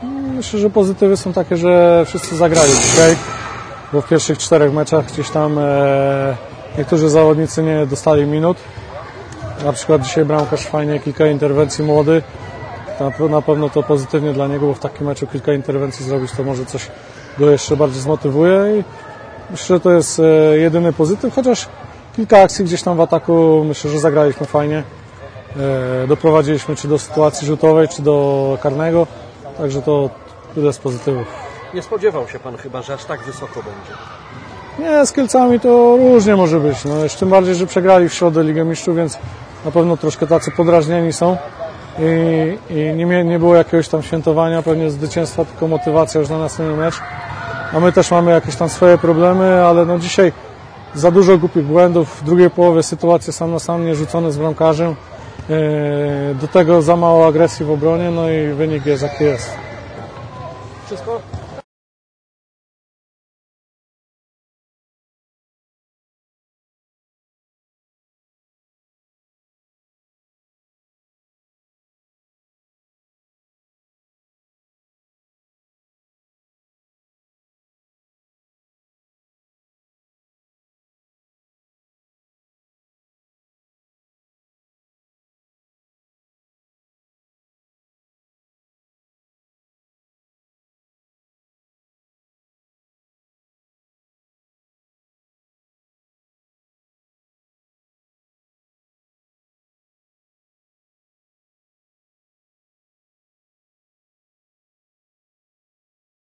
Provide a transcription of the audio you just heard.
Myślę, że pozytywy są takie, że wszyscy zagrali dzisiaj, bo w pierwszych 4 meczach gdzieś tam niektórzy zawodnicy nie dostali minut. Na przykład dzisiaj bramkarz fajnie, kilka interwencji młody. Na pewno to pozytywnie dla niego, bo w takim meczu kilka interwencji zrobić, to może coś go jeszcze bardziej zmotywuje i myślę, że to jest jedyny pozytyw, chociaż kilka akcji gdzieś tam w ataku, myślę, że zagraliśmy fajnie. Doprowadziliśmy czy do sytuacji rzutowej, czy do karnego, także to tyle z pozytywów. Nie spodziewał się Pan chyba, że aż tak wysoko będzie? Nie, z Kielcami to różnie może być, no jeszcze tym bardziej, że przegrali w środę Ligę Mistrzów, więc na pewno troszkę tacy podrażnieni są i nie było jakiegoś tam świętowania, pewnie zwycięstwa, tylko motywacja już na następny mecz. A my też mamy jakieś tam swoje problemy, ale no dzisiaj za dużo głupich błędów, w drugiej połowie sytuacje sam na sam, nie rzucone z bramkarzem, do tego za mało agresji w obronie, no i wynik jest jaki jest. Wszystko?